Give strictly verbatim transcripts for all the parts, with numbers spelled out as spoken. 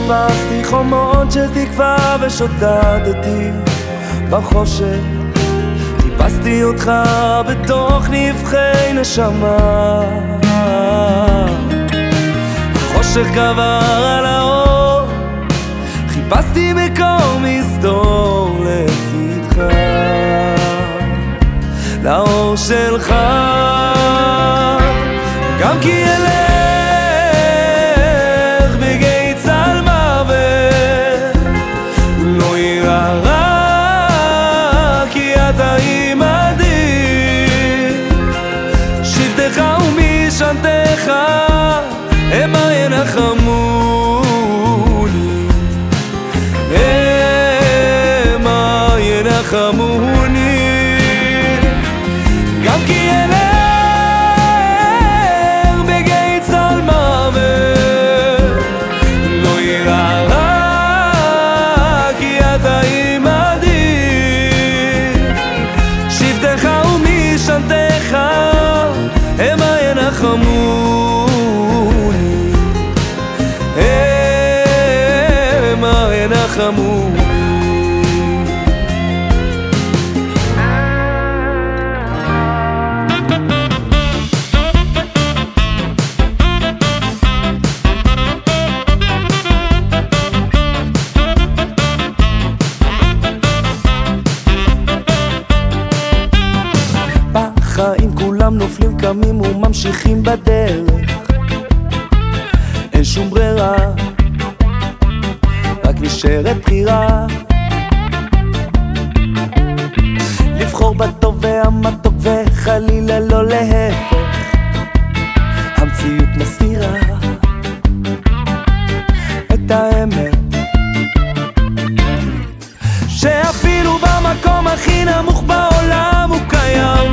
חיפשתי חומות של תקווה ושוטטתי בחושך, חיפשתי אותך בתוך נבחי נשמה. החושך גבר על האור, חיפשתי מקום מסתור לצדך, לאור שלך. גם כי אלך בגיא צל מוות, לא יירא רע, כי אתה עימדי. שבטך ומשענתך המה ינחמוני, המה ינחמוני. גם כי אלך בגיא צל מוות, לא יירא רע, כי אתה עימדי. שבטך ומשענתך המה ינחמוני, המה ינחמוני. בחיים כולם נופלים, קמים וממשיכים בדרך, אין שום ברירה, רק נשארת בחירה. לבחור בטוב והמתוק וחלילה לא להפך, המציאות מסתירה את האמת, שאפילו במקום הכי נמוך בעולם הוא קיים,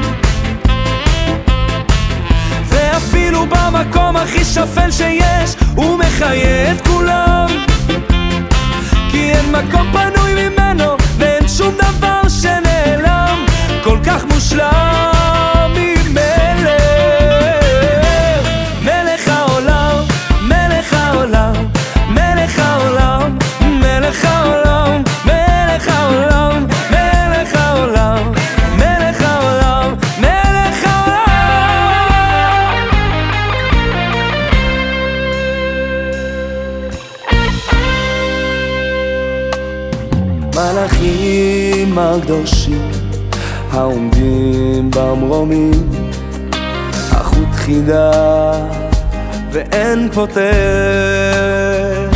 ואפילו במקום הכי שפל שיש הוא מחיה את כולם. כי אין מקום פנוי ממנו ואין שום דבר שנעלם, כל כך מושלם ממלך, מלך העולם, מלך העולם, מלך העולם, מלך העולם, מלך העולם, מלך העולם, מלך העולם, מלך העולם. מלאכים הקדושים העומדים במרומים, החוט חידה ואין פותר.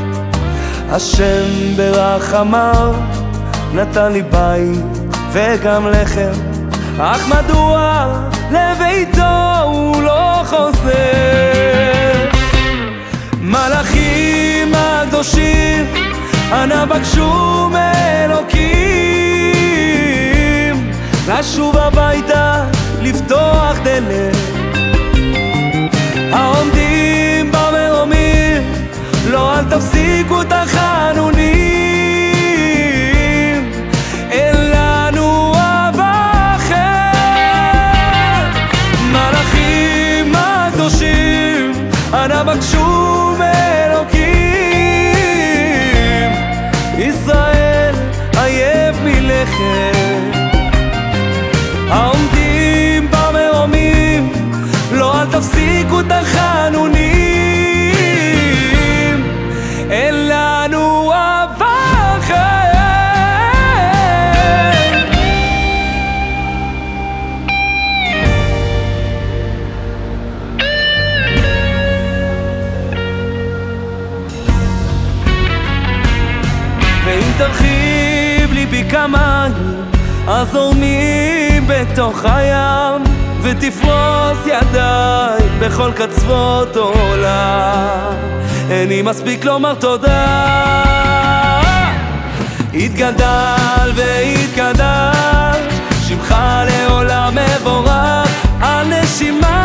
השם ברחמיו נתן לי בית וגם לחם, אך מדוע לביתו הוא לא חוזר? מלאכים הקדושים אנא בקשו מאלוקים לשוב הביתה, לפתוח דלת. העומדים במרומים, לא אל תפסיקו את החנונים, אין לנו אהבה אחרת. מלאכים הקדושים אנא בקשו מאלוקים, ישראל עייף מלכת. העומדים במרומים, לא אל תפסיקו את החנונים, אין לנו אהבה אחרת. ואם תרחיב ליבי כמים הזורמים בתוך הים, ותפרוס ידיי בכל קצוות עולם, איני מספיק לומר תודה. התגדל והתקדש שמך לעולם מבורך, על נשימה